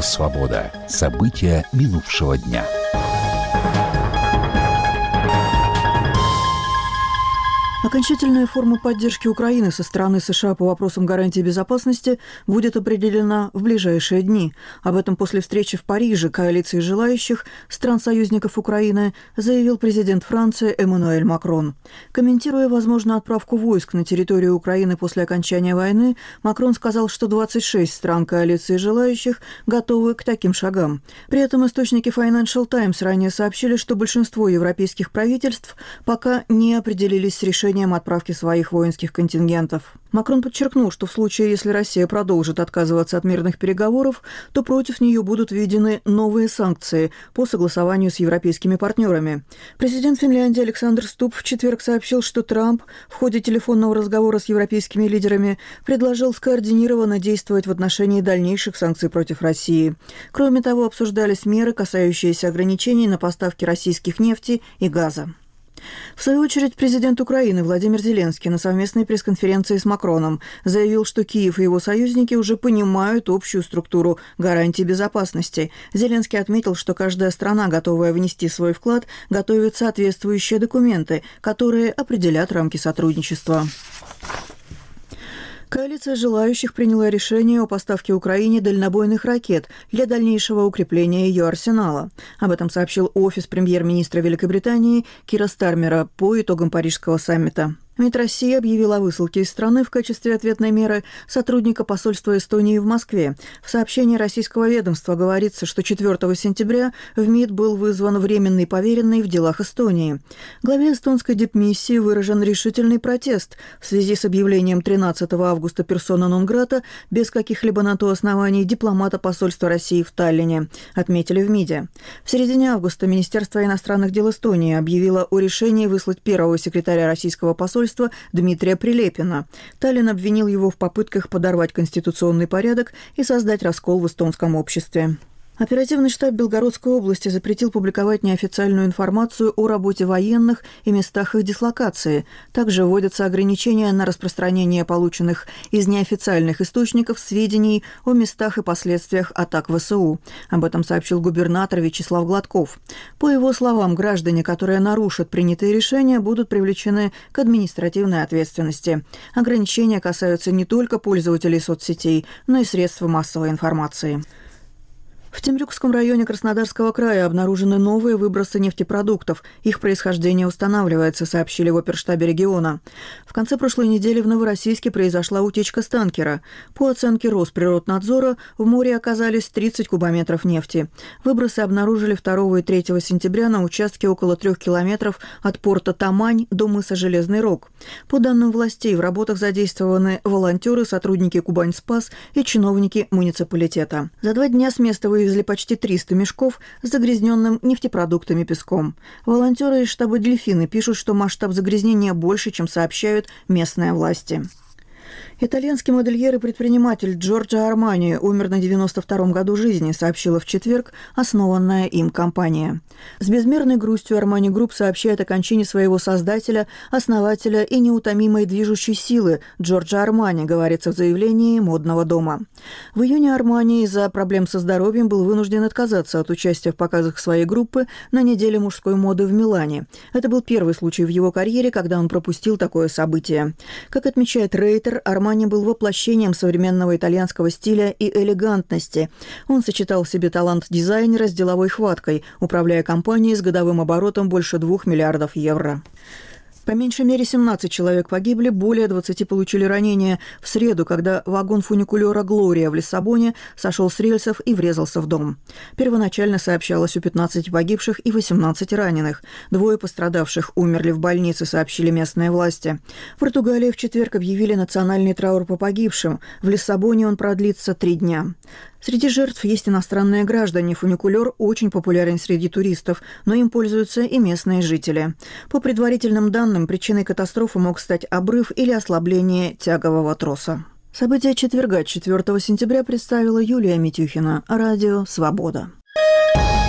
«Свобода». События минувшего дня. Окончательная форма поддержки Украины со стороны США по вопросам гарантии безопасности будет определена в ближайшие дни. Об этом после встречи в Париже коалиции желающих стран-союзников Украины заявил президент Франции Эммануэль Макрон. Комментируя возможную отправку войск на территорию Украины после окончания войны, Макрон сказал, что 26 стран коалиции желающих готовы к таким шагам. При этом источники Financial Times ранее сообщили, что большинство европейских правительств пока не определились с решением отправки своих воинских контингентов. Макрон подчеркнул, что в случае, если Россия продолжит отказываться от мирных переговоров, то против нее будут введены новые санкции по согласованию с европейскими партнерами. Президент Финляндии Александр Стуб в четверг сообщил, что Трамп в ходе телефонного разговора с европейскими лидерами предложил скоординированно действовать в отношении дальнейших санкций против России. Кроме того, обсуждались меры, касающиеся ограничений на поставки российских нефти и газа. В свою очередь, президент Украины Владимир Зеленский на совместной пресс-конференции с Макроном заявил, что Киев и его союзники уже понимают общую структуру гарантий безопасности. Зеленский отметил, что каждая страна, готовая внести свой вклад, готовит соответствующие документы, которые определят рамки сотрудничества. Коалиция желающих приняла решение о поставке Украине дальнобойных ракет для дальнейшего укрепления ее арсенала. Об этом сообщил офис премьер-министра Великобритании Кира Стармера по итогам Парижского саммита. МИД России объявил о высылке из страны в качестве ответной меры сотрудника посольства Эстонии в Москве. В сообщении российского ведомства говорится, что 4 сентября в МИД был вызван временный поверенный в делах Эстонии. Главе эстонской дипмиссии выражен решительный протест в связи с объявлением 13 августа персона нон-грата без каких-либо на то оснований дипломата посольства России в Таллине, отметили в МИДе. В середине августа Министерство иностранных дел Эстонии объявило о решении выслать первого секретаря российского посольства Дмитрия Прилепина. Таллин обвинил его в попытках подорвать конституционный порядок и создать раскол в эстонском обществе. Оперативный штаб Белгородской области запретил публиковать неофициальную информацию о работе военных и местах их дислокации. Также вводятся ограничения на распространение полученных из неофициальных источников сведений о местах и последствиях атак ВСУ. Об этом сообщил губернатор Вячеслав Гладков. По его словам, граждане, которые нарушат принятые решения, будут привлечены к административной ответственности. Ограничения касаются не только пользователей соцсетей, но и средств массовой информации. В Темрюкском районе Краснодарского края обнаружены новые выбросы нефтепродуктов. Их происхождение устанавливается, сообщили в оперштабе региона. В конце прошлой недели в Новороссийске произошла утечка с танкера. По оценке Росприроднадзора, в море оказались 30 кубометров нефти. Выбросы обнаружили 2 и 3 сентября на участке около 3 километров от порта Тамань до мыса Железный Рог. По данным властей, в работах задействованы волонтеры, сотрудники Кубань-Спас и чиновники муниципалитета. За 2 дня с места вывезли почти 300 мешков с загрязненным нефтепродуктами песком. Волонтеры из штаба «Дельфины» пишут, что масштаб загрязнения больше, чем сообщают местные власти. Итальянский модельер и предприниматель Джорджо Армани умер на 92-м году жизни, сообщила в четверг основанная им компания. С безмерной грустью Армани Групп сообщает о кончине своего создателя, основателя и неутомимой движущей силы Джорджо Армани, говорится в заявлении модного дома. В июне Армани из-за проблем со здоровьем был вынужден отказаться от участия в показах своей группы на неделе мужской моды в Милане. Это был первый случай в его карьере, когда он пропустил такое событие. Как отмечает Рейтер, Армани был воплощением современного итальянского стиля и элегантности. Он сочетал в себе талант дизайнера с деловой хваткой, управляя компанией с годовым оборотом больше 2 миллиардов евро. По меньшей мере 17 человек погибли, более 20 получили ранения в среду, когда вагон фуникулера «Глория» в Лиссабоне сошел с рельсов и врезался в дом. Первоначально сообщалось о 15 погибших и 18 раненых. 2 пострадавших умерли в больнице, сообщили местные власти. В Португалии в четверг объявили национальный траур по погибшим. В Лиссабоне он продлится 3 дня. Среди жертв есть иностранные граждане. Фуникулер очень популярен среди туристов, но им пользуются и местные жители. По предварительным данным, причиной катастрофы мог стать обрыв или ослабление тягового троса. События четверга, 4 сентября, представила Юлия Митюхина. Радио «Свобода».